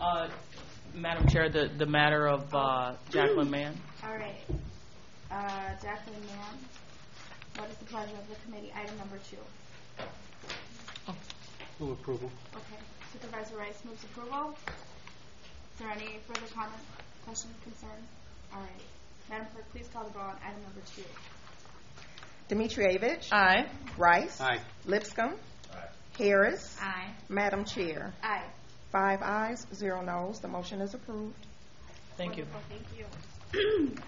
Madam Chair, the matter of Jacqueline Mann. All right. Jacqueline Mann, what is the pleasure of the committee? Item number 2. Move approval. Okay. Supervisor Rice moves approval. Is there any further comment, questions, concerns? All right. Madam Clerk, please call the roll on item number 2. Dimitrievich. Aye. Rice. Aye. Lipscomb. Aye. Harris. Aye. Madam Chair. Aye. 5 ayes, 0 noes. The motion is approved. Thank you. Wonderful. Thank you.